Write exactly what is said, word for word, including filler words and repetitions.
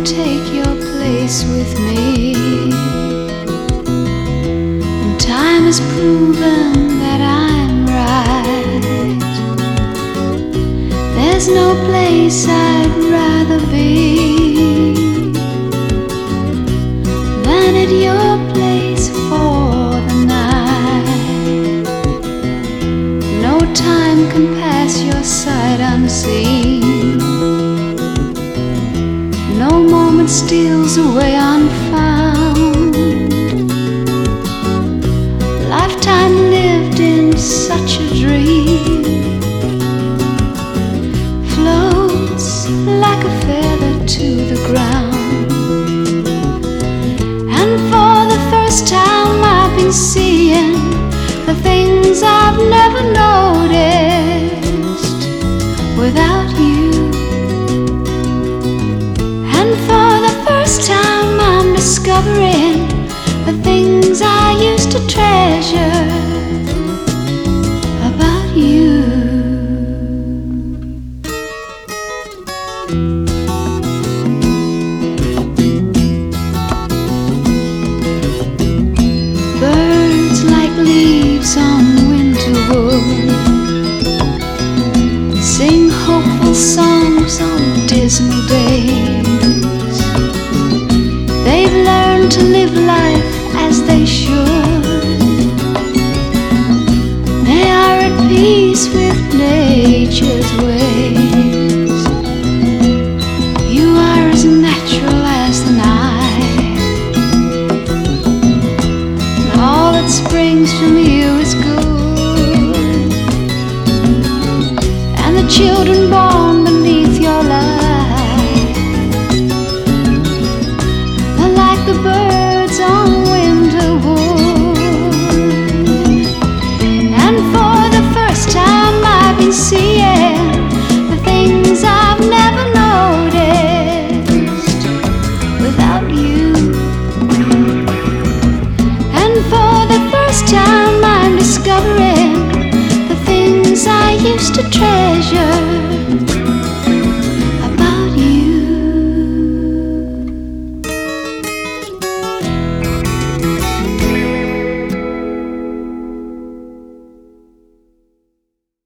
take your place with me. And time has proven that I'm right. There's no place I'd rather be than at your place for the night. No time can pass your sight unseen. No moment steals away unfound. Lifetime lived in such a dream floats like a feather to the ground. And for the first time I've been seeing the things I've never noticed without you. And for the first time I'm discovering the things I used to treasure about you. Birds like leaves on winter wood sing hopeful songs on dismal days. They've learned to live life as they should. They are at peace with nature's ways. You are as natural as the night. All that springs from you is good. And the children born